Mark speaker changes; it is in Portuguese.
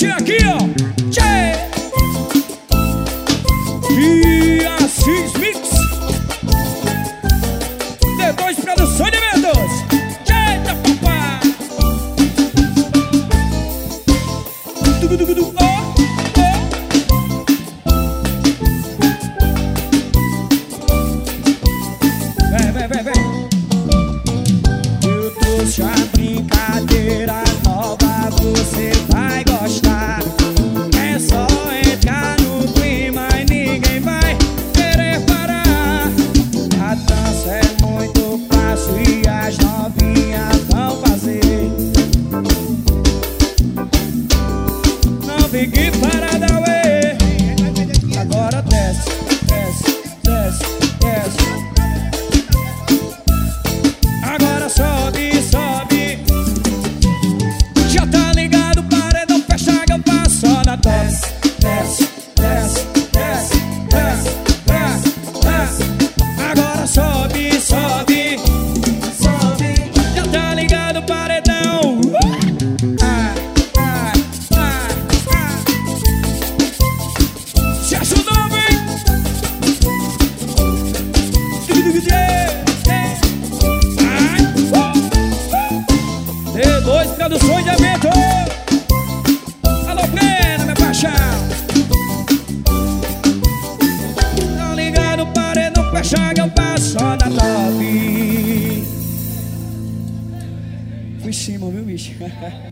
Speaker 1: mexer aqui, ó. Tchê! E Assis Mix D2 Produções de Eventos. Eita, papai! Oh, vem. Eu trouxe a brincadeira nova, você vai gostar. É só entrar no clima e ninguém vai querer parar. A dança é muito fácil e as novinhas vão fazer. Não fique parada, ué. Agora desce, desce, desce, desce. Agora sobe, sobe. Já tá ligado, o paredão fecha, eu passo só na desce, desce, desce, desce, desce, desce, desce. Agora sobe, sobe, sobe. Já tá ligado, o paredão. Se ajudou, vem. D2 Produções de Evento. Alô, Plena, minha paixão. Tá ligado, paredão fecha, eu passo só na top. Fui em cima, viu, bicho?